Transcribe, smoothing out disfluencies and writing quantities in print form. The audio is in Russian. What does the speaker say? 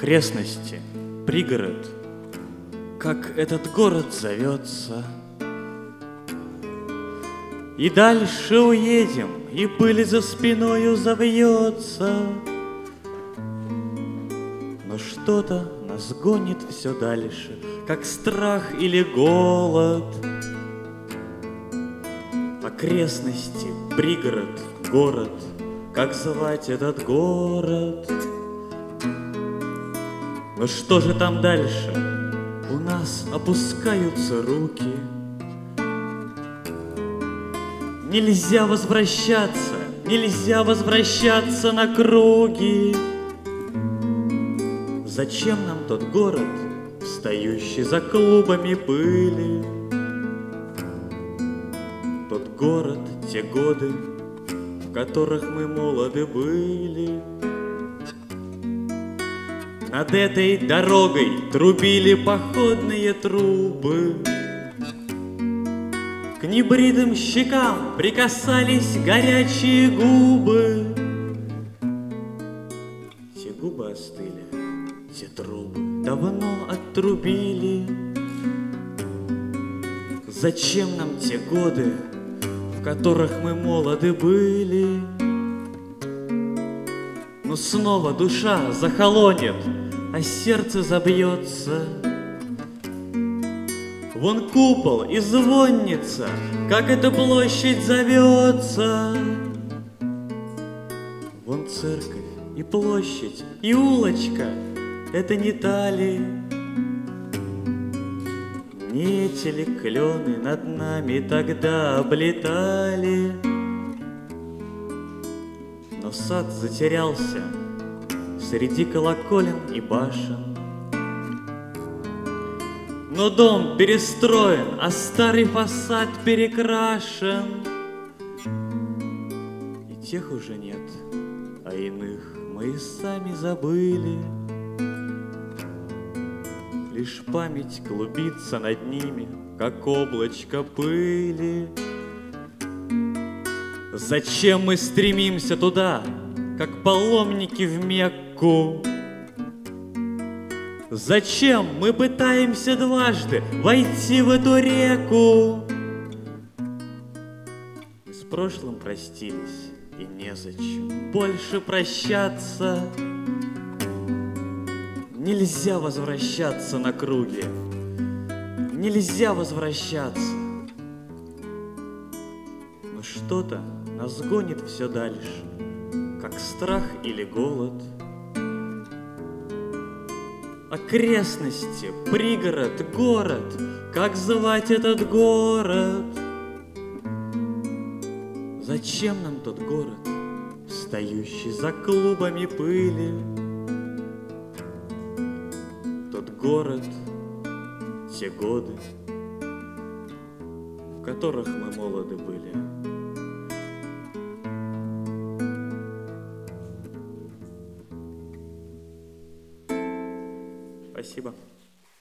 окрестности, пригород, как этот город зовется. И дальше уедем, и пыль за спиною завьется. Но что-то нас гонит все дальше, как страх или голод. Окрестности, пригород, город, как звать этот город? Но что же там дальше? У нас опускаются руки. Нельзя возвращаться на круги. Зачем нам тот город, встающий за клубами пыли? Тот город, те годы, в которых мы молоды были. Над этой дорогой трубили походные трубы. К небритым щекам прикасались горячие губы. Те губы остыли, те трубы давно отрубили. Зачем нам те годы, в которых мы молоды были? Но снова душа захолонет, а сердце забьется. Вон купол и звонница, как эта площадь зовется. Вон церковь и площадь и улочка, это не та ли? Не эти ли клены над нами тогда облетали? Но сад затерялся среди колоколен и башен. Но дом перестроен, а старый фасад перекрашен. И тех уже нет, а иных мы и сами забыли. Лишь память клубится над ними, как облачко пыли. Зачем мы стремимся туда, как паломники в Мекку? Зачем мы пытаемся дважды войти в эту реку? Мы с прошлым простились, и незачем больше прощаться. Нельзя возвращаться на круги, нельзя возвращаться. Но что-то нас гонит все дальше, как страх или голод. Окрестности, пригород, город, как звать этот город? Зачем нам тот город, встающий за клубами пыли? Тот город, те годы, в которых мы молоды были. Спасибо.